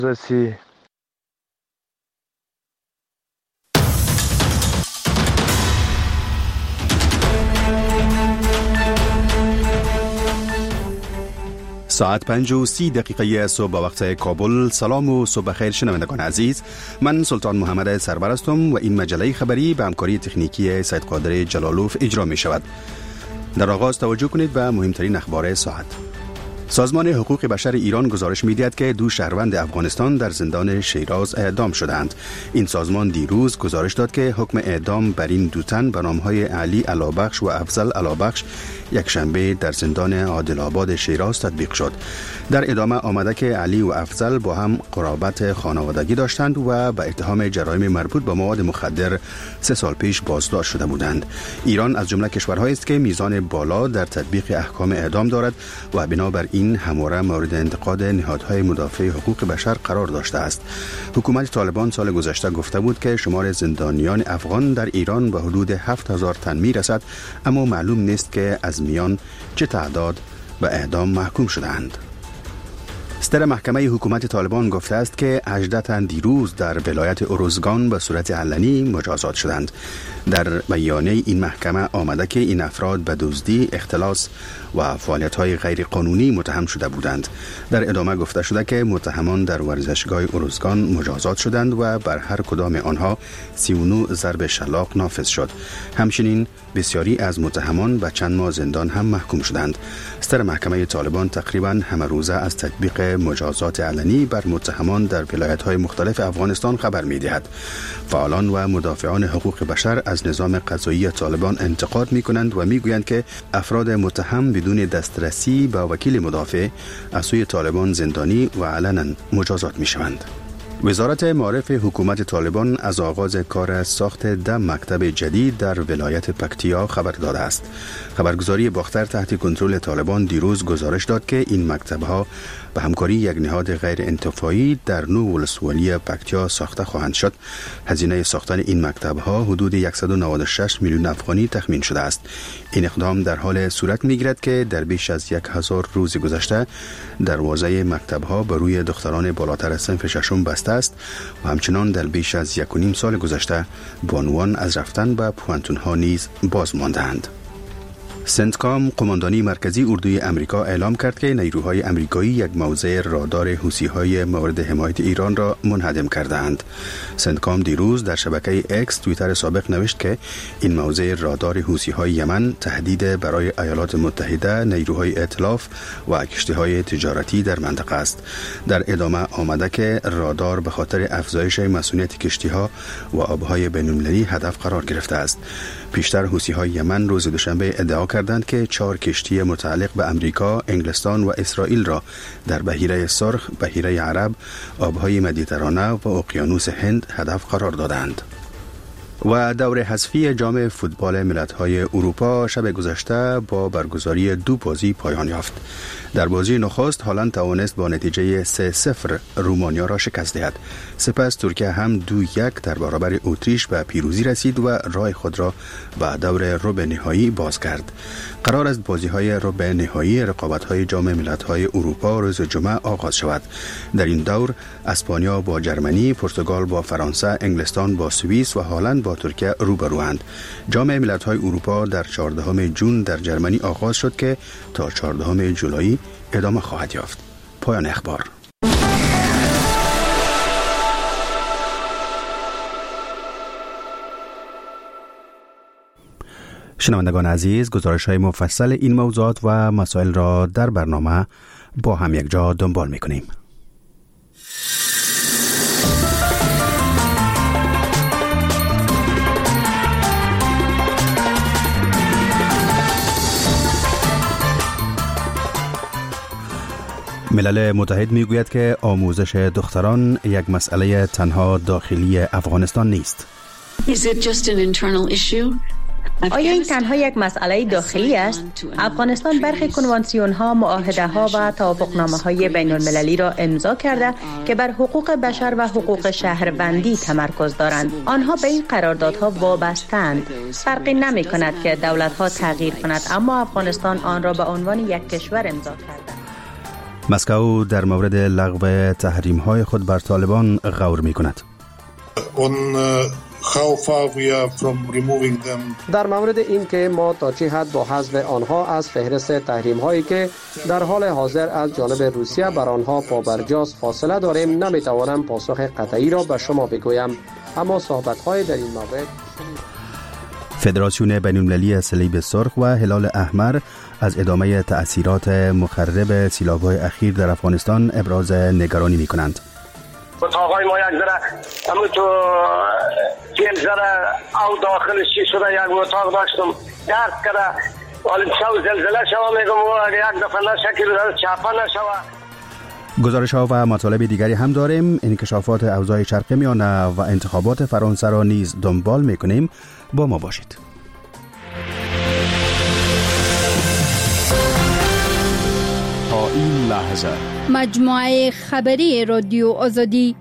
رسی ساعت 5:30 صبح به وقت کابل. سلام و صبح خیر شنوندگان عزیز، من سلطان محمد سرور هستم و این مجله خبری به همکاری تکنیکی سید قادر جلالوف اجرا می شود. در آغاز توجه کنید به مهمترین اخبار ساعت. سازمان حقوق بشر ایران گزارش می‌دهد که 2 شهروند افغانستان در زندان شیراز اعدام شدند. این سازمان دیروز گزارش داد که حکم اعدام بر این 2 تن به نام‌های علی علابخش و افضل علابخش یک شنبه در زندان عادل آباد شیراز تطبیق شد. در ادامه آمده که علی و افضل با هم قرابت خانوادگی داشتند و به اتهام جرایم مربوط به مواد مخدر 3 سال پیش بازداشت شده بودند. ایران از جمله کشورهایی است که میزان بالا در تطبیق احکام اعدام دارد و بنابر این همواره مورد انتقاد نهادهای مدافع حقوق بشر قرار داشته است. حکومت طالبان سال گذشته گفته بود که شمار زندانیان افغان در ایران به حدود 7000 تن میرسد، اما معلوم نیست که از میان چه تعداد به اعدام محکوم شدند. صدر محکمه حکومت طالبان گفته است که 18 تن دیروز در ولایت اروزگان به صورت علنی مجازات شدند. در بیانیه این محکمه آمده که این افراد به دزدی، اختلاس و فعالیت‌های غیر قانونی متهم شده بودند. در ادامه گفته شده که متهمان در ورزشگاه اروزگان مجازات شدند و بر هر کدام آنها 39 ضرب شلاق نافذ شد. همچنین بسیاری از متهمان به چند ماه زندان هم محکوم شدند. صدر محکمه طالبان تقریباً همه روزه از تطبیق مجازات علنی بر متهمان در ولایت‌های مختلف افغانستان خبر می‌دهد. فعالان و مدافعان حقوق بشر از نظام قضایی طالبان انتقاد می‌کنند و می‌گویند که افراد متهم بدون دسترسی به وکیل مدافع از سوی طالبان زندانی و علنا مجازات می‌شوند. وزارت معارف حکومت طالبان از آغاز کار ساخت 10 مکتب جدید در ولایت پکتیا خبر داده است. خبرگزاری باختر تحت کنترل طالبان دیروز گزارش داد که این مکتب‌ها به همکاری یک نهاد غیر انتفاعی در نو ولسوالی پکتیا ساخته خواهند شد. هزینه ساختن این مکتب‌ها حدود 196 میلیون افغانی تخمین شده است. این اقدام در حال صورت می‌گیرد که در بیش از 1000 روز گذشته دروازه مکتب‌ها بر روی دختران بالاتر از صنف ششم بسته است و همچنان در بیش از 1.5 سال گذشته بانوان از رفتن به پوانتون‌ها نیز باز ماندند. سنتکام، قماندانی مرکزی اردوی امریکا اعلام کرد که نیروهای امریکایی یک موضع رادار حوثی‌های مورد حمایت ایران را منهدم کردند. سنتکام دیروز در شبکه اکس توییتر سابق نوشت که این موضع رادار حوثی‌های یمن تهدید برای ایالات متحده، نیروهای ائتلاف و کشتی‌های تجارتی در منطقه است. در ادامه آمده که رادار به خاطر افزایش مسئولیت کشتی‌ها و آب‌های بین‌المللی هدف قرار گرفته است. پیشتر حوثی‌های یمن روز دوشنبه ادعا کردند که 4 کشتی متعلق به امریکا، انگلستان و اسرائیل را در بحیره سرخ، بحیره عرب، آبهای مدیترانه و اقیانوس هند هدف قرار دادند. و دور حذفی جام فوتبال ملت‌های اروپا شب گذشته با برگزاری 2 بازی پایان یافت. در بازی نخست هلند توانست با نتیجه 3-0 رومانیا را شکست دهد. سپس ترکیه هم 2-1 در برابر اتریش به پیروزی رسید و راه خود را به دور ربع نهایی باز کرد. قرار است بازی‌های ربع نهایی رقابت‌های جام ملت‌های اروپا روز جمعه آغاز شود. در این دور اسپانیا با جرمنی، پرتغال با فرانسه، انگلستان با سوئیس و هلند با ترکیه روبروند. جام ملت‌های اروپا در 14 ژوئن در جرمنی آغاز شد که تا 14 جولای ادامه خواهد یافت. پایان اخبار. شنوندگان عزیز، گزارش‌های مفصل این موضوعات و مسائل را در برنامه با هم یک جا دنبال می‌کنیم. ملل متحد میگوید که آموزش دختران یک مسئله تنها داخلی افغانستان نیست. آیا این تنها یک مسئله داخلی است؟ افغانستان برخی کنوانسیون‌ها، معاهده‌ها و توافقنامه‌های بین‌المللی را امضا کرده که بر حقوق بشر و حقوق شهروندی تمرکز دارند. آنها به این قراردادها وابسته‌اند. فرقی نمی‌کند که دولت‌ها تغییر کند، اما افغانستان آن را به عنوان یک کشور امضا کرده. مسکو در مورد لغو تحریم‌های خود بر طالبان غور می‌کند. در مورد این که ما تا چه حد با حذف آنها از فهرست تحریم هایی که در حال حاضر از جانب روسیه بر آنها پابرجاست فاصله داریم نمیتوانم پاسخ قطعی را به شما بگویم، اما صحبت های در این مورد. فدراسیون بین‌المللی صلیب سرخ و هلال احمر از ادامه تأثیرات مخرب سیلاب‌های اخیر در افغانستان ابراز نگرانی می‌کنند. اتاقای ما یک ذره همون تو تیل ذره او داخلش چی شده یک اتاق داشتم درد کرده ولی شو زلزله شوه میگم و یک دفعه نشکل چپه نشوه. گزارش‌ها و مطالب دیگری هم داریم. انکشافات اوضاع شرق میانه و انتخابات فرانسه را نیز دنبال می‌کنیم. با ما باشید. تا این لحظه مجموعه خبری رادیو آزادی.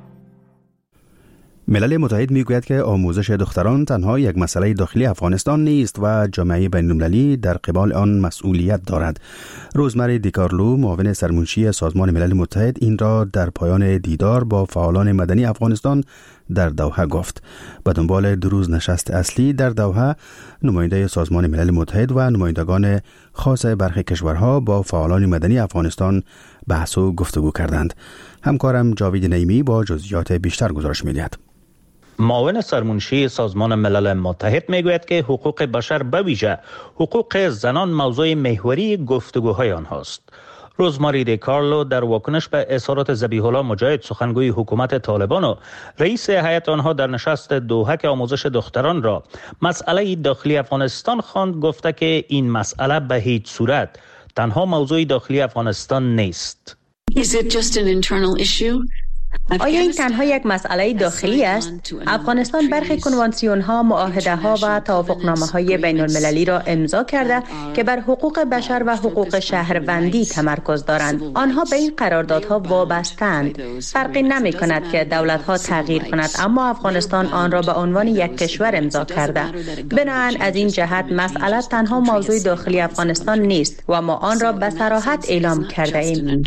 ملل متحد میگوید که آموزش دختران تنها یک مسئله داخلی افغانستان نیست و جامعه بین‌المللی در قبال آن مسئولیت دارد. روزمری دیکارلو معاون سرمنشی سازمان ملل متحد این را در پایان دیدار با فعالان مدنی افغانستان در دوحه گفت. به دنبال 2 روز نشست اصلی در دوحه، نماینده سازمان ملل متحد و نمایندگان خاص برخی کشورها با فعالان مدنی افغانستان بحث و گفتگو کردند. همکارم جاوید نعیمی با جزئیات بیشتر گزارش می‌دهد. معاون سرمنشی سازمان ملل متحد میگوید که حقوق بشر به ویژه حقوق زنان موضوع محوری گفتگوهای آنهاست. روزماری دیکارلو در واکنش به اظهارات ذبیح الله مجاهد سخنگوی حکومت طالبان و رئیس هیئت آنها در نشست دوحه که آموزش دختران را مسئله داخلی افغانستان خواند، گفته که این مسئله به هیچ صورت تنها موضوع داخلی افغانستان نیست. آیا این تنها یک مسئله داخلی است؟ افغانستان برخی کنوانسیون ها، معاهده ها و توافقنامه های بین المللی را امضا کرده که بر حقوق بشر و حقوق شهروندی تمرکز دارند. آنها به این قراردادها وابسته‌اند. فرقی نمی کند که دولت ها تغییر کند، اما افغانستان آن را به عنوان یک کشور امضا کرده. بنابراین از این جهت مسئله تنها موضوع داخلی افغانستان نیست و ما آن را به صراحت اعلام کرده ایم.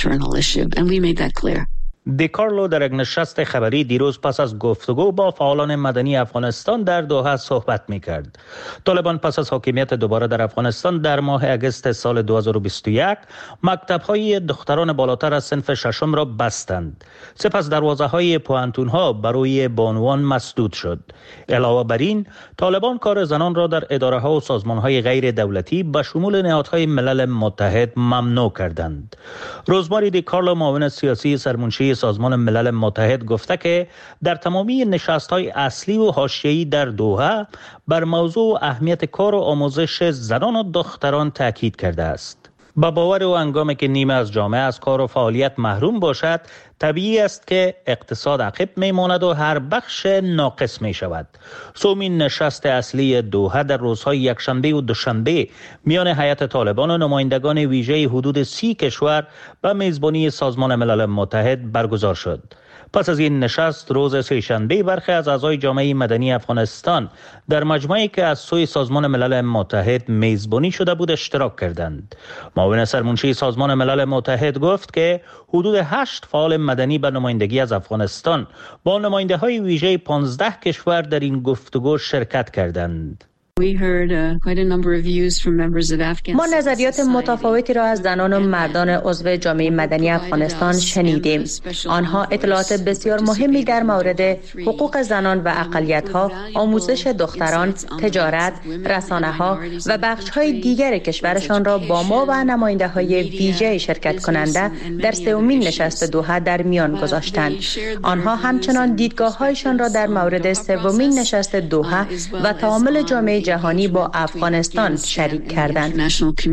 دیکارلو در یک نشست خبری دیروز پس از گفتگو با فعالان مدنی افغانستان در دوحه صحبت می‌کرد. طالبان پس از حاکمیت دوباره در افغانستان در ماه اگست سال 2021 مکتب‌های دختران بالاتر از صنف ششم را بستند. سپس دروازه‌های پوهنتون‌ها برای بانوان مسدود شد. علاوه بر این، طالبان کار زنان را در اداره‌ها و سازمان‌های غیر دولتی به شمول نهادهای ملل متحد ممنوع کردند. روزماری دیکارلو معاون سیاسی سرمنشی سازمان ملل متحد گفته که در تمامی نشست‌های اصلی و حاشیه‌ای در دوحه بر موضوع اهمیت کار و آموزش زنان و دختران تاکید کرده است. با باور او هنگامی که نیمه از جامعه از کار و فعالیت محروم باشد، طبیعی است که اقتصاد عقب میماند و هر بخش ناقص می شود. سومین نشست اصلی دوحه در روزهای یکشنبه و دوشنبه میان هیئت طالبان و نمایندگان ویژه حدود 30 کشور به میزبانی سازمان ملل متحد برگزار شد. پس از این نشست روز سه‌شنبه برخی از اعضای جامعه مدنی افغانستان در مجمعی که از سوی سازمان ملل متحد میزبانی شده بود اشتراک کردند. معاون سرمنشی سازمان ملل متحد گفت که حدود 8 فعال مدنی به نمایندگی از افغانستان با نماینده‌های ویژه 15 کشور در این گفتگو شرکت کردند. ما نظریات متفاوتی را از زنان و مردان عضو جامعه مدنی افغانستان شنیدیم. آنها اطلاعات بسیار مهمی در مورد حقوق زنان و اقلیت‌ها، آموزش دختران، تجارت، رسانه‌ها و بخش‌های دیگر کشورشان را با ما و نماینده‌های ویژه شرکت کننده در سومین نشست دوحه در میان گذاشتند. آنها همچنان دیدگاه‌هایشان را در مورد سومین نشست دوحه و تعامل جامعه جهانی با افغانستان شریک کردند.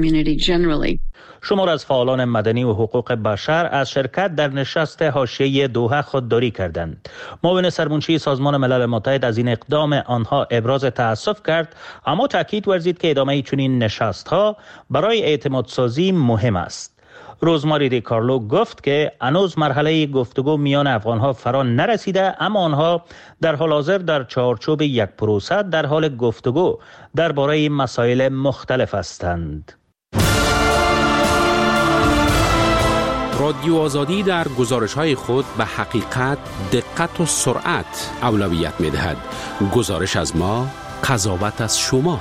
شمار از فعالان مدنی و حقوق بشر از شرکت در نشست حاشیه‌ای دوحه خودداری کردند. معاون سرمنشی سازمان ملل متحد از این اقدام آنها ابراز تأسف کرد، اما تاکید ورزید که ادامه چنین نشست‌ها برای اعتماد سازی مهم است. روزماری دیکارلو گفت که هنوز مرحله گفتگو میان افغانها فرا نرسیده، اما آنها در حال حاضر در چارچوب یک پروسه در حال گفتگو درباره مسائل مختلف هستند. رادیو آزادی در گزارش‌های خود به حقیقت، دقت و سرعت اولویت می‌دهد. گزارش از ما، قضاوت از شما.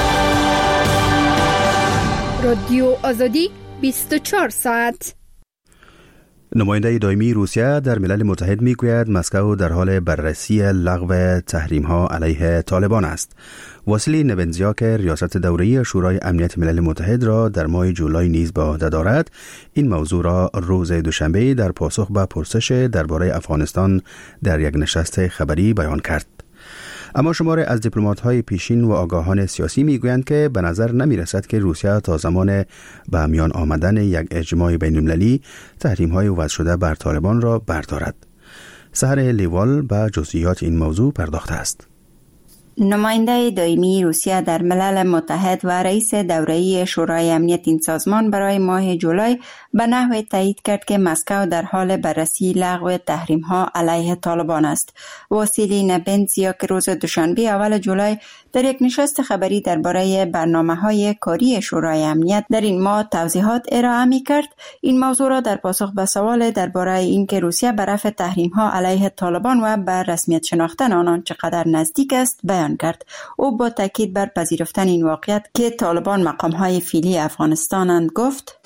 رادیو آزادی 24 ساعت. نماینده دائمی روسیه در ملل متحد میگوید مسکو در حال بررسی لغو تحریم‌ها علیه طالبان است. واسیلی نبنزیاک ریاست دوره‌ای شورای امنیت ملل متحد را در ماه جولای نیز به عهده دارد، این موضوع را روز دوشنبه در پاسخ به پرسش درباره افغانستان در یک نشست خبری بیان کرد. اما شماری از دیپلمات‌های پیشین و آگاهان سیاسی میگویند که به نظر نمی‌رسد که روسیه تا زمان به میان آمدن یک اجماع بین‌المللی تحریم‌های وضع شده بر طالبان را بردارد. سحر لیوال به جزئیات این موضوع پرداخته است. نماینده دائمی روسیه در ملل متحد و رئیس دوره‌ای شورای امنیت این سازمان برای ماه جولای به نحوی تایید کرد که مسکو در حال بررسی لغو تحریم‌ها علیه طالبان است. واسیلی نبنزیاک روز دوشنبه اول جولای در یک نشست خبری درباره برنامه‌های کاری شورای امنیت در این ماه توضیحات ارائه می‌کرد. این موضوع را در پاسخ به سوال درباره اینکه روسیه به رفع تحریم‌ها علیه طالبان و به رسمیت شناختن آنان چقدر نزدیک است بیان کرد. او با تاکید بر پذیرفتن این واقعیت که طالبان مقام‌های فعلی افغانستانند گفت: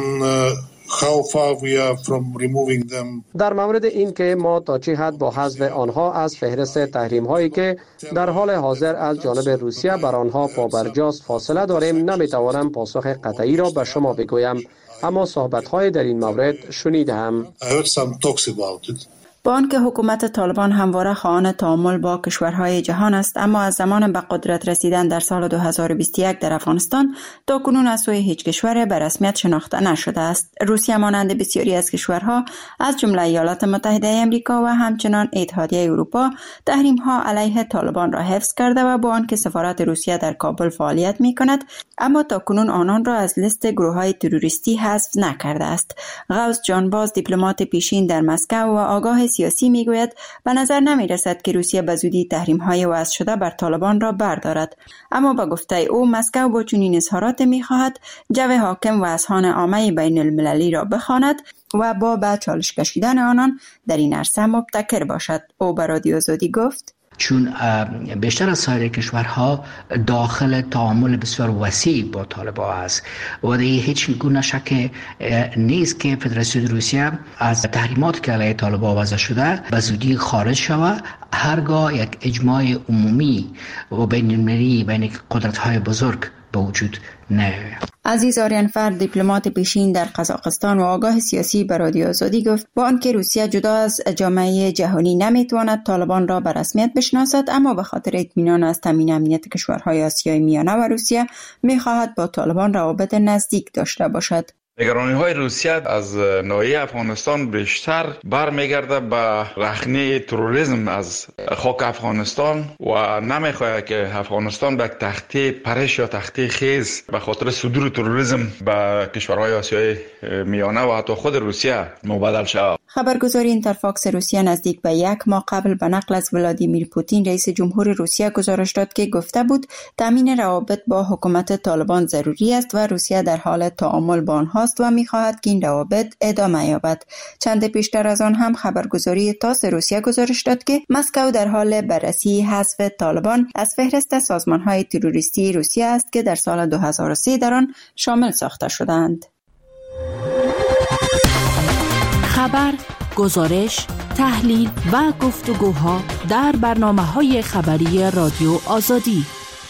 در مورد این که ما تا چه حد با حذف آنها از فهرست تحریم هایی که در حال حاضر از جانب روسیه بر آنها پابرجاست فاصله داریم، نمیتوانم پاسخ قطعی را به شما بگویم، اما صحبت های در این مورد شنیدم. با آنکه حکومت طالبان همواره خواهان تعامل با کشورهای جهان است، اما از زمان به قدرت رسیدن در سال 2021 در افغانستان تا کنون از سوی هیچ کشور به رسمیت شناخته نشده است. روسیه مانند بسیاری از کشورها از جمله ایالات متحده آمریکا و همچنان اتحادیه اروپا تحریم‌ها علیه طالبان را حفظ کرده و با آنکه سفارت روسیه در کابل فعالیت می‌کند، اما تا کنون آنان را از لیست گروه‌های تروریستی حذف نکرده است. غوث جانباز، دیپلمات پیشین در مسکو و آگاه سیاسی میگوید به نظر نمی رسد که روسیه به زودی تحریم‌های وضع شده بر طالبان را بردارد، اما با گفته او مسکو با چنین اظهارات می‌خواهد جو حاکم و اذهان عامه بین المللی را بخواند و با به چالش کشیدن آنان در این عرصه مبتکر باشد. او به رادیو آزادی گفت: چون بیشتر از سایر کشورها داخل تعامل بسیار وسیع با طالبان است و دیگه هیچ گونه شک نیست که فدراسیون روسیه از تحریمات که علیه طالبان وضع شده به زودی خارج شود، هرگاه یک اجماع عمومی و بین المللی بین قدرت‌های بزرگ به وجود نیاید. عزیز آریانفر، دیپلمات پیشین در قزاقستان و آگاه سیاسی به رادیو آزادی گفت با آنکه روسیه جدا از جامعه جهانی نمیتواند طالبان را به رسمیت بشناسد، اما به خاطر اطمینان از تامین امنیت کشورهای آسیای میانه و روسیه میخواهد با طالبان روابط نزدیک داشته باشد. نگرانی‌های روسیه از ناحیه افغانستان بیشتر برمیگرده به رخنه تروریسم از خاک افغانستان و نمیخواهد که افغانستان به تخته پرش یا تخته خیز به خاطر صدور تروریسم به کشورهای آسیای میانه و حتی خود روسیه مبادل شود. خبرگزاری اینترفاکس روسیه نزدیک به یک ماه قبل به نقل از ولادیمیر پوتین رئیس جمهور روسیه گزارش داد که گفته بود تامین روابط با حکومت طالبان ضروری است و روسیه در حال تعامل با آنها و می‌خواهد که این روابط ادامه یابد. چند پیشتر از آن هم خبرگزاری تاس روسیه گزارش داد که مسکو در حال بررسی حذف طالبان از فهرست سازمان‌های تروریستی روسیه است که در سال 2003 در آن شامل ساخته شدند. خبر، گزارش، تحلیل و گفتگوها در برنامه‌های خبری رادیو آزادی.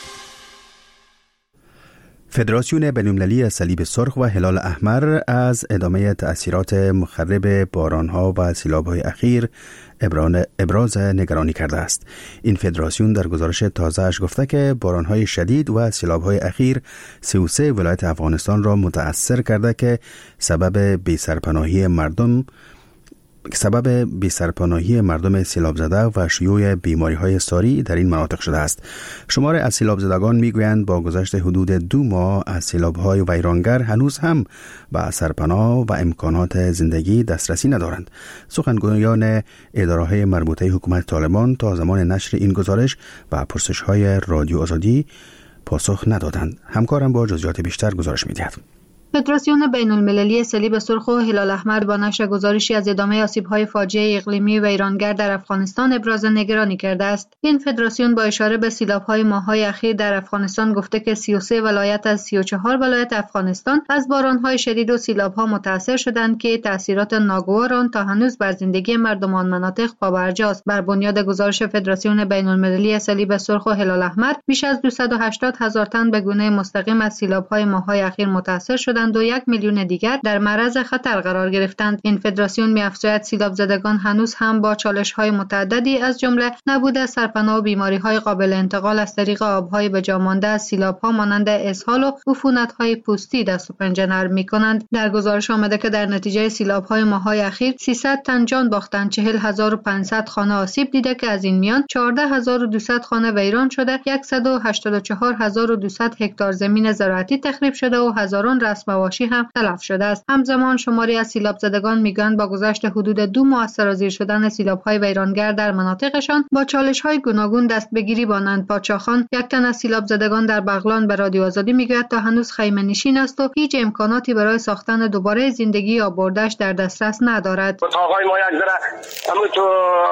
فدراسیون بین‌المللی صلیب سرخ و هلال احمر از ادامه تأثیرات مخرب باران‌ها و سیلاب‌های اخیر ابراز نگرانی کرده است. این فدراسیون در گزارش تازه‌اش گفته که باران‌های شدید و سیلاب‌های اخیر 33 ولایت افغانستان را متأثر کرده که سبب بی‌سرپناهی مردم سیلاب زده و شیوع بیماری‌های ساری در این مناطق شده است. شمار از سیلاب زدگان می‌گویند با گذشت حدود 2 ماه از سیلاب‌های ویرانگر هنوز هم به سرپناه و امکانات زندگی دسترسی ندارند. سخنگویان اداره‌های مربوطه حکومت طالبان تا زمان نشر این گزارش و پرسش‌های رادیو آزادی پاسخ ندادند. همکارم با جزئیات بیشتر گزارش می‌دهد. فدراسیون بین‌المللی صلیب سرخ و هلال احمر با نشر گزارشی از ادامه آسیب‌های فاجعه اقلیمی و ویرانگر در افغانستان ابراز نگرانی کرده است. این فدراسیون با اشاره به سیلاب‌های ماه‌های اخیر در افغانستان گفته که 33 ولایت از 34 ولایت افغانستان از باران‌های شدید و سیلاب‌ها متاثر شدند که تأثیرات ناگوار آن تا هنوز بر زندگی مردم آن مناطق پابرجاست. بر بنیاد گزارش فدراسیون بین‌المللی صلیب سرخ و هلال احمر بیش از 280,000 تن به گونه مستقیم از سیلاب‌های ماه‌های اخیر متاثر شدند و 1 میلیون دیگر در معرض خطر قرار گرفتند. این فدراسیون می‌افزاید سیلاب زدگان هنوز هم با چالش‌های متعددی از جمله نبود سرپناه و بیماری‌های قابل انتقال از طریق آب‌های به جا مانده از سیلاب‌ها مانند اسهال و عفونت‌های پوستی دست و پنجه نرم می‌کنند. در گزارش آمده که در نتیجه سیلاب‌های ماه‌های اخیر 300 تن جان باختند، 40,500 خانه آسیب دیده که از این میان 14,200 خانه ویران شده، 184,200 هکتار زمین زراعتی تخریب شده و هزاران رسم‌واشی هم تلف شده است. همزمان شماری از سیلاب زدگان میگویند با گذشت حدود 2 ماه از سرازیر شدن سیلاب‌های ویرانگر در مناطقشان با چالش‌های گوناگون دست به گیری بانند. پادشاهان، یک تن از سیلاب زدگان در بغلان به رادیو آزادی میگوید تا هنوز خیمه نشین است و هیچ امکاناتی برای ساختن دوباره زندگی آبادش در دسترس ندارد. اتاقای ما یک ذره همون تو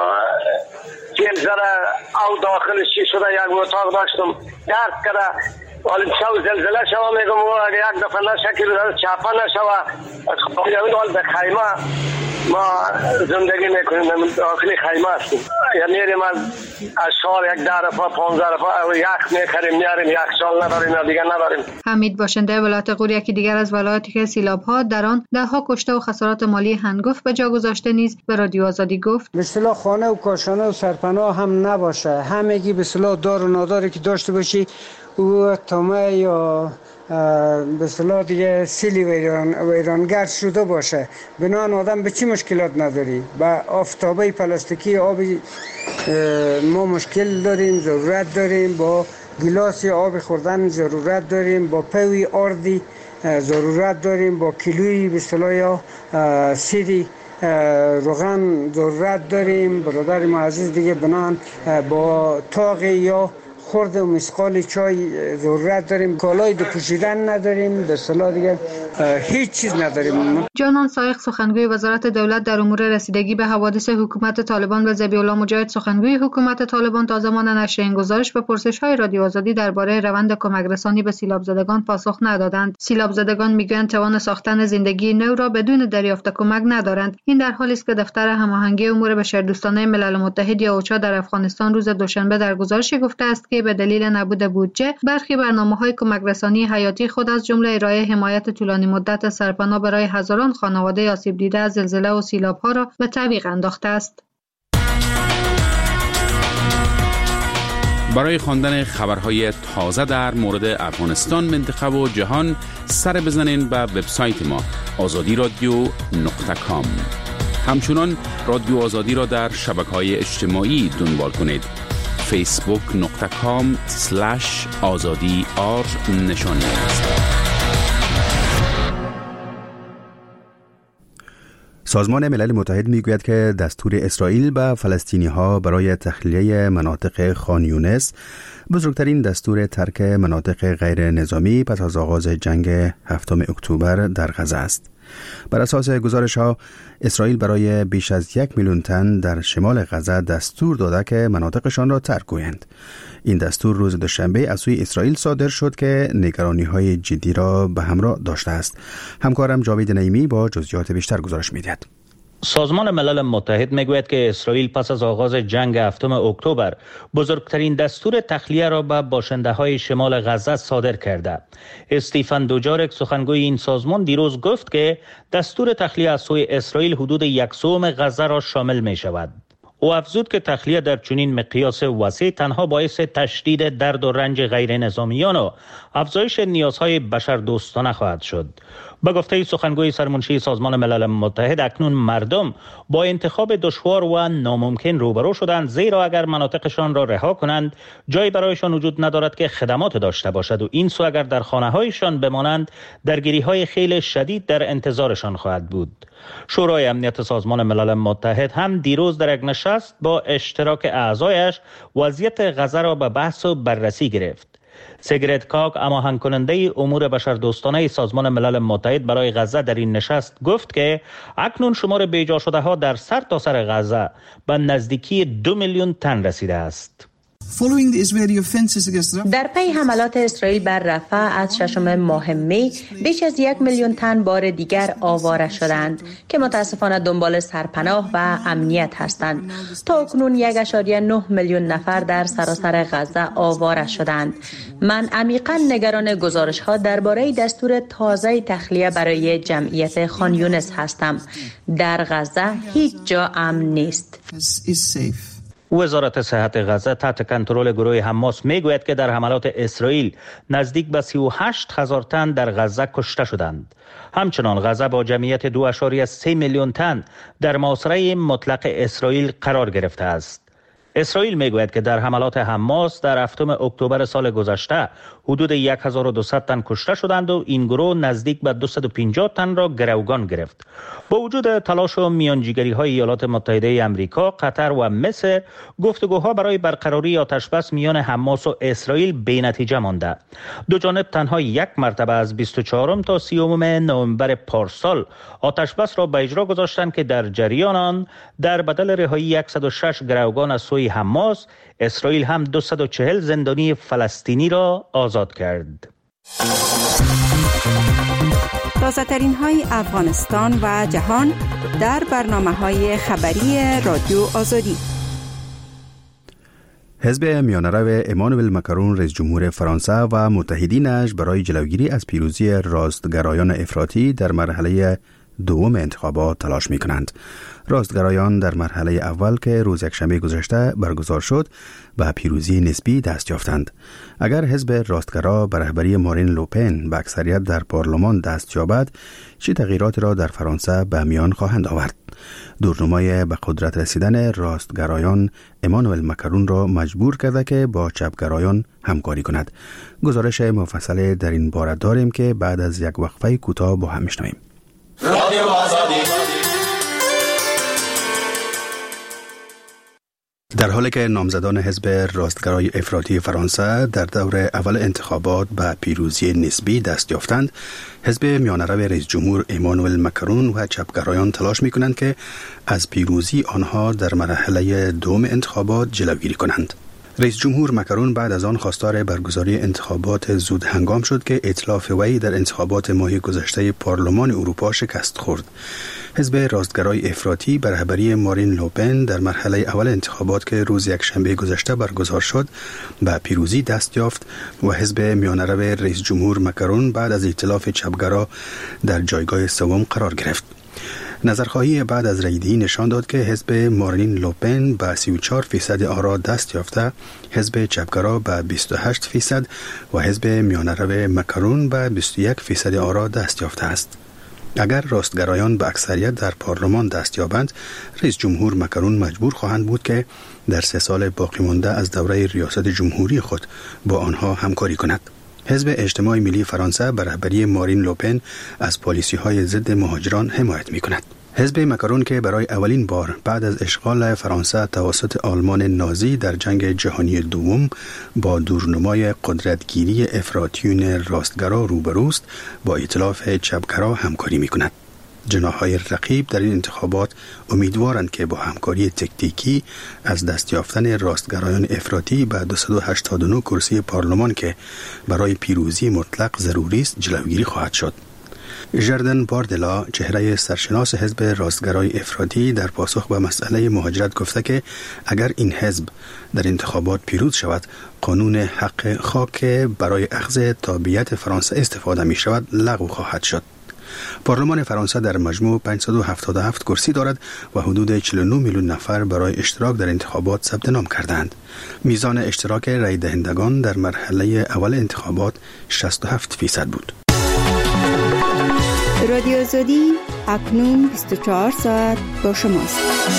چیل ذره او داخلش چی شده، یک اتاق داشتم درد کرده، ولی شو زلزله شوا میگم و اگه یک دفعه نشکل چپا نشوا از به خیمه ما زندگی میکنیم، داخلی خیمه هستیم. یا میریم از شهر یک 10 رفاه 15 رفاه یخ میخریم میاریم، یخچال نداریم دیگه نداریم. حمید باشنده ولایت غور یکی دیگر از ولایاتی که سیلاب‌ها در آن ده‌ها کشته و خسارات مالی هنگفت به جا گذاشته نیز به رادیو آزادی گفت به اصطلاح خانه و کاشانه و سرپناه هم نباشه، همگی به اصطلاح دار و ناداری که داشته باشی او تامه یا به اصطلاح دیگه سیلی ویرانگر شده باشه، بنان آدم به چی مشکلات نداری. با آفتابه پلاستیکی آبی ما مشکل داریم، ضرورت داریم، با گلاس آب خوردن ضرورت داریم، با پوی آردی ضرورت داریم، با کیلویی به اصطلاح یا سیری روغن ضرورت داریم. برادر معزز دیگه بنان با تاقی یا خورده و مسقال چای ضرورت داریم، کالای دو پوشیدن نداریم، به اصطلاح دیگه هیچ چیز نداریم. جانان سایق سخنگوی وزارت دولت در امور رسیدگی به حوادث حکومت طالبان و ذبیح الله مجاهد سخنگوی حکومت طالبان تا زمان نشر این گزارش به پرسش‌های رادیو آزادی درباره روند کمک رسانی به سیلاب زدگان پاسخ ندادند. سیلاب زدگان میگویند توان ساختن زندگی نو را بدون دریافت کمک ندارند. این در حالی است که دفتر هماهنگی امور بشردوستانه ملل متحد یا اوچا در افغانستان روز دوشنبه در گزارشی گفته است که به دلیل نبود بودجه برخی برنامه‌های کمک رسانی حیاتی خود از جمله ارائه حمایت طولانی مدت سرپناه برای هزاران خانواده آسیب دیده از زلزله و سیلاب‌ها را به تعویق انداخته است. برای خواندن خبرهای تازه در مورد افغانستان، منطقه و جهان سر بزنین به وبسایت ما azadiradio.com. همچنان رادیو آزادی را در شبکه‌های اجتماعی دنبال کنید. facebook.com/azadi نشان است. سازمان ملل متحد میگوید که دستور اسرائیل به فلسطینی‌ها برای تخلیه مناطق خان یونس بزرگترین دستور ترک مناطق غیر نظامی پس از آغاز جنگ 7 اکتبر در غزه است. بر اساس گزارش‌ها اسرائیل برای بیش از 1 میلیون تن در شمال غزه دستور داده که مناطقشان را ترک کنند. این دستور روز دوشنبه از سوی اسرائیل صادر شد که نگرانی‌های جدی را به همراه داشته است. همکارم جاوید نعیمی با جزئیات بیشتر گزارش می‌دهد. سازمان ملل متحد میگوید که اسرائیل پس از آغاز جنگ 7 اکتبر بزرگترین دستور تخلیه را به باشنده‌های شمال غزه صادر کرده. استیفن دوجارک سخنگوی این سازمان دیروز گفت که دستور تخلیه از سوی اسرائیل حدود 1/3 غزه را شامل می شود. او افزود که تخلیه در چنین مقیاس وسیع تنها باعث تشدید درد و رنج غیر نظامیان و افزایش نیازهای بشردوستانه خواهد شد. به گفته سخنگوی سرمنشی سازمان ملل متحد، اکنون مردم با انتخاب دشوار و ناممکن روبرو شدند، زیرا اگر مناطقشان را رها کنند جایی برایشان وجود ندارد که خدمات داشته باشد و این سو اگر در خانه‌هایشان بمانند درگیری‌های خیلی شدید در انتظارشان خواهد بود. شورای امنیت سازمان ملل متحد هم دیروز در یک نشست با اشتراک اعضایش وضعیت غزه را به بحث و بررسی گرفت. سیگرت کاک هماهنگ کننده امور بشردوستانه سازمان ملل متحد برای غزه در این نشست گفت که اکنون شمار بیجا شده ها در سرتاسر غزه به نزدیکی 2 میلیون تن رسیده است. در پی حملات اسرائیل بر رفح از 6 ماه می بیش از 1 میلیون تن بار دیگر آواره شدند که متاسفانه دنبال سرپناه و امنیت هستند. تا اکنون 1.9 میلیون نفر در سراسر غزه آواره شدند. من عمیقاً نگران گزارش ها درباره دستور تازه تخلیه برای جمعیت خان یونس هستم. در غزه هیچ جا امن نیست. وزارت صحت غزه تحت کنترل گروه حماس میگوید که در حملات اسرائیل نزدیک به 38,000 تن در غزه کشته شدند. همچنان غزه با جمعیت 2.3 میلیون تن در محاصره مطلق اسرائیل قرار گرفته است. اسرائیل میگوید که در حملات حماس در 7 اکتبر سال گذشته حدود 1200 تن کشته شدند و این گروه نزدیک به 250 تن را گروگان گرفت. با وجود تلاش و میانجیگری های ایالات متحده آمریکا، قطر و مصر، گفتگوها برای برقراری آتشبس میان حماس و اسرائیل بی‌نتیجه مانده. دو جانب تنها یک مرتبه از 24 تا 30 نوامبر پارسال آتشبس را به اجرا گذاشتند که در جریان آن در بدل رهایی 106 گروگان از سوی حماس، اسرائیل هم 240 زندانی فلسطینی را آزاد کرد. تازه ترین های افغانستان و جهان در برنامه های خبری رادیو آزادی. حزب میانه‌رو امانوئل ماکرون رئیس جمهور فرانسه و متحدینش برای جلوگیری از پیروزی راستگرایان افراطی در مرحله دوم انتخابات تلاش می کنند. راستگرایان در مرحله اول که روز یکشنبه گذشته برگزار شد به پیروزی نسبی دست یافتند. اگر حزب راستگرا به رهبری مارین لوپن به اکثریت در پارلمان دست یابد، چه تغییراتی را در فرانسه به میان خواهند آورد؟ دورنمای به قدرت رسیدن راستگرایان امانوئل ماکرون را مجبور کرده که با چپگرایان همکاری کند. گزارش مفصل در این باره داریم که بعد از یک وقفه کوتاه با هم میشنویم. رادیو آزادی. در حالی که نامزدان حزب راستگرای افراطی فرانسه در دور اول انتخابات به پیروزی نسبی دست یافتند، حزب میانه‌رو رئیس جمهور امانوئل ماکرون و چپگرایان تلاش می‌کنند که از پیروزی آنها در مرحله دوم انتخابات جلوگیری کنند. رئیس جمهور ماکرون بعد از آن خواستار برگزاری انتخابات زود هنگام شد که ائتلاف وی در انتخابات ماه گذشته پارلمان اروپا شکست خورد. حزب راستگرای افراطی به رهبری مارین لوپن در مرحله اول انتخابات که روز یکشنبه گذشته برگزار شد به پیروزی دست یافت و حزب میانه‌رو رئیس جمهور ماکرون بعد از ائتلاف چپگرا در جایگاه سوم قرار گرفت. نظرخواهی بعد از رأی‌دهی نشان داد که حزب مارین لوپن به 34% آرا دست یافته، حزب چپگرا به 28% و حزب میانه‌رو ماکرون به 21% آرا دست یافته است. اگر راستگرایان به اکثریت در پارلمان دست یابند، رئیس جمهور ماکرون مجبور خواهند بود که در 3 سال باقی مانده از دوره ریاست جمهوری خود با آنها همکاری کند. حزب اجتماع ملی فرانسه به رهبری مارین لوپن از پالیسی‌های ضد مهاجران حمایت می‌کند. حزب ماکرون که برای اولین بار بعد از اشغال فرانسه توسط آلمان نازی در جنگ جهانی دوم با دورنمای قدرتگیری افراطیون راستگرا روبروست، با ائتلاف چپگرا همکاری می‌کند. جناح‌های رقیب در این انتخابات امیدوارند که با همکاری تکتیکی از دست یافتن راستگرایان افراطی به 289 کرسی پارلمان که برای پیروزی مطلق ضروری است جلوگیری خواهد شد. ژردن باردلا، چهره سرشناس حزب راستگرای افراطی، در پاسخ به مسئله مهاجرت گفته که اگر این حزب در انتخابات پیروز شود، قانون حق خاک برای اخذ تابعیت فرانسه استفاده می شود لغو خواهد شد. پارلمان فرانسه در مجموع 577 کرسی دارد و حدود 49 میلیون نفر برای اشتراک در انتخابات ثبت نام کردند. میزان اشتراک رای دهندگان در مرحله اول انتخابات 67% بود. رادیو آزادی اکنون 24 ساعت با شماست.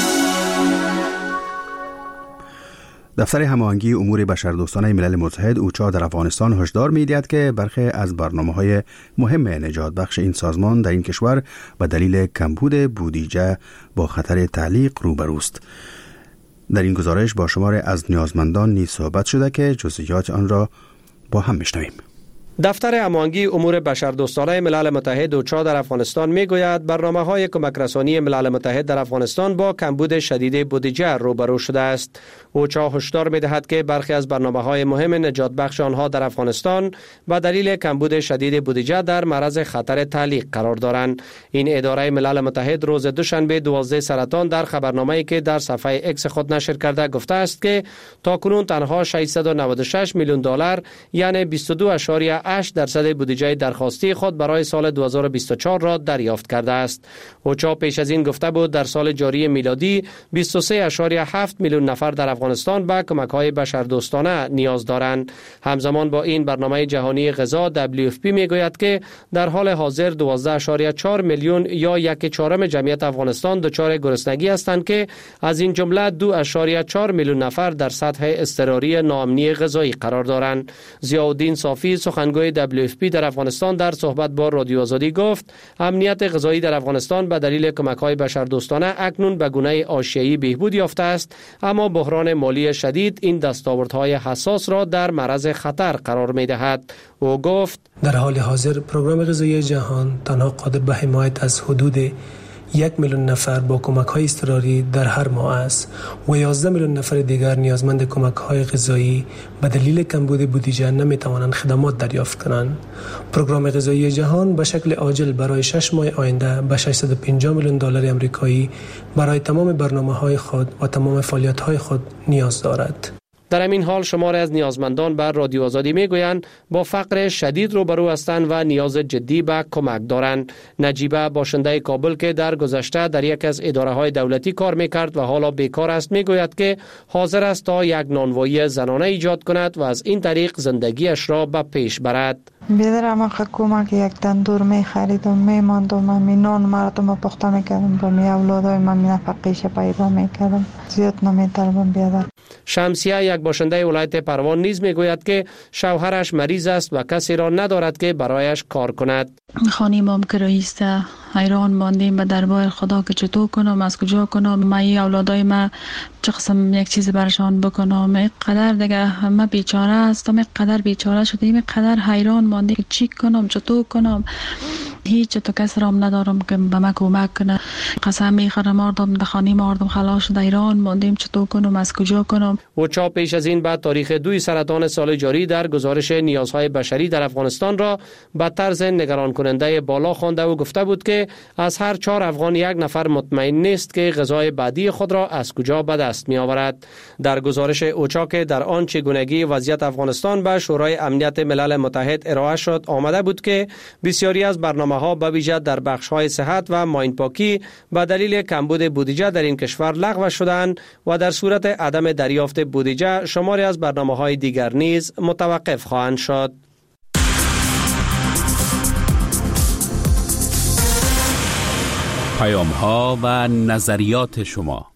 دفتر هماهنگی امور بشردوستانه ملل متحد اوچا در افغانستان هشدار می‌دهد که برخی از برنامه‌های مهم نجات بخش این سازمان در این کشور به دلیل کمبود بودجه با خطر تعلیق روبروست. در این گزارش با شمار از نیازمندان نیز صحبت شده که جزئیات آن را با هم میشنویم. دفتر هماهنگی امور بشردوستانه ملل متحد اوچا در افغانستان میگوید برنامه‌های کمک رسانی ملل متحد در افغانستان با کمبود شدید بودجه روبرو شده است. اوچا هشدار می‌دهد که برخی از برنامه‌های مهم نجات بخش آنها در افغانستان به دلیل کمبود شدید بودجه در معرض خطر تعلیق قرار دارند. این اداره ملل متحد روز دوشنبه 12 سرطان در خبرنامه‌ای که در صفحه اکس خود نشر کرده گفته است که تاکنون تنها 696 میلیون دلار یعنی 22.8% بودجه درخواستی خود برای سال 2024 را دریافت کرده است. اوچا پیش از این گفته بود در سال جاری میلادی 23.7 میلیون نفر در افغانستان به کمک‌های بشردوستانه نیاز دارند. همزمان با این برنامه جهانی غذا WFP میگوید که در حال حاضر 12.4 میلیون یا 1/4 جمعیت افغانستان دچار گرسنگی هستند که از این جمله 2.4 میلیون نفر در سطح اضطراری ناامنی غذایی قرار دارند. ضیاءالدین صافی سخنگوی WFP در افغانستان در صحبت با رادیو آزادی گفت امنیت غذایی در افغانستان به دلیل کمک‌های بشردوستانه اکنون به گونه آشیایی بهبود یافته است، اما بحران مالی شدید این دستاوردهای حساس را در معرض خطر قرار می‌دهد. او گفت در حال حاضر پروگرام غذایی جهان تنها قادر به حمایت از حدود 1 میلیون نفر با کمک‌های اضطراری در هر ماه است و 11 میلیون نفر دیگر نیازمند کمک‌های غذایی به دلیل کمبود بودجه نمی‌توانند خدمات دریافت کنند. پروگرام غذایی جهان به شکل عاجل برای 6 ماه آینده به 650 میلیون دلار آمریکایی برای تمام برنامه‌های خود و تمام فعالیت‌های خود نیاز دارد. در همین حال شماری از نیازمندان بر رادیو آزادی میگویند با فقر شدید روبرو هستند و نیاز جدی به کمک دارند. نجیبه باشنده کابل که در گذشته در یک از اداره‌های دولتی کار میکرد و حالا بیکار است میگوید که حاضر است تا یک نانوایی زنانه ایجاد کند و از این طریق زندگیش را به پیش برد. بیدرم کمک یک تندور می خریدم میماندم می نان مردم پخته میکردم با می اولادای من می نفقیش پیدا میکردم زیاد نمیطلبم بیادر. شمسیه یک باشنده ولایت پروان نیز میگوید که شوهرش مریض است و کسی را ندارد که برایش کار کند. خانه مام کرایی است، حیران ماندیم به دربار خدا که چطور کنم، از کجا کنم، من اولادای ما چه قسم یک چیز برشان بکنم. یک قدر دیگه همه بیچاره هستم، یک قدر بیچاره شدیم، یک قدر حیران ماندیم که چی کنم، چطور کنم. هیچ تو کس رام ندارم که به من کمک کنه. قسم میخورم مردم در خانه مردم خلاص شده، ایران ماندیم چطور کنم، از کجا کنم. اوچا پیش از این بعد تاریخ 2 سرطان سال جاری در گزارش نیازهای بشری در افغانستان را به طرز نگران کننده بالا خوانده و گفته بود که از هر 4 افغان 1 نفر مطمئن نیست که غذای بعدی خود را از کجا به دست می آورد. در گزارش اوچا که در آن چگونگی وضعیت افغانستان به شورای امنیت ملل متحد ارائه شد آمده بود که بسیاری از برنامه‌ها به ویژه در بخش‌های صحت و ماین پاکی به دلیل کمبود بودجه در این کشور لغو شدند و در صورت عدم دریافت بودجه شماری از برنامه‌های دیگر نیز متوقف خواهند شد. پیام‌ها و نظریات شما.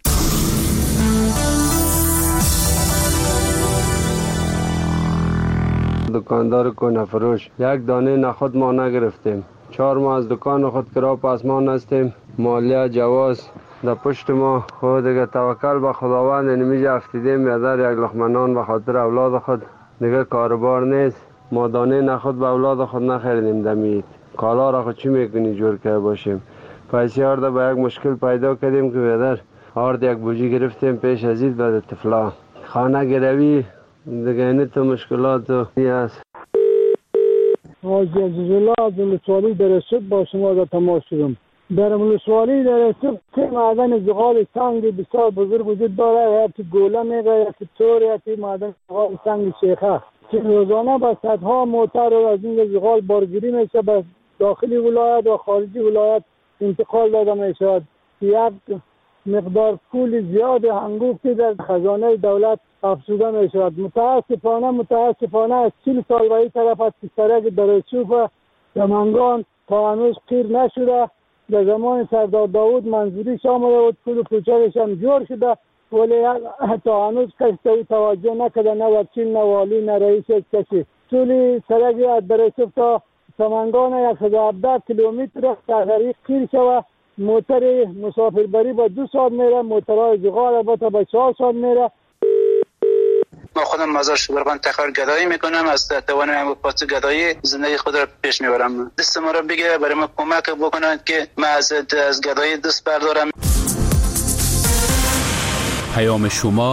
دکاندار کنه فروش یک دانه نخود ما نگرفتیم. 4 ماه از دکان خود کرا پس ما نستیم. مالیه جواز در پشت ما خود دیگه توکل به خداوند نمیشه افتیدیم یادر یک لقمه نان به خاطر اولاد خود دیگه کاربار نیست. ما دانه نخود به اولاد خود نخریدیم دمید. کالا را خود چی میکنی جور که باشیم. پیسی آرده به یک مشکل پیدا کردیم که بیادر آرد یک بوجی گرفتیم پیش ازید بعد طفلا خانه گروی دیگه اینه تو مشکلات و نیست. حاجی عزیزالله از ولسوالی درسد با شما را تماس شدم. در ولسوالی درسد 3 معدن زغال سنگ بسیار بزرگ وجود داره، یکی گوله میگه، یکی تور، یکی معدن زغال سنگ شیخه که روزانه به صدها موتر از این زغال بارگیری میشه به داخلی ولایت و خارجی ولایت انتقال داده میشود. یک مقدار پول زیاد هنگفتی در خزانه دولت افزوده می شود. متاسفانه از 40 سال به این طرف از سرک درسوف و دمنگان تا هنوز قیر نشده. در زمان سردار داود منظوری آمده بود، پول کوچکش هم جور شده ولی تا هنوز کسی توجه نکرده، نه وکیل نه والی نه رئیس کسی. طول سرک از درسوف تا دمنگان 117 کیلومتر در طریق قیر شود. موتر مسافربری با 2 ساعت میره، موترهای زغال البته با 4 ساعت میره. ما خودم مزار شبرغان تکرار گدایی میکنم، از توانم پاس گدایی زندگی خود را پیش میبرم. دست ما را بگیره، برای ما کمک بکنند که ما از گدایی دست بردارم. پیام شما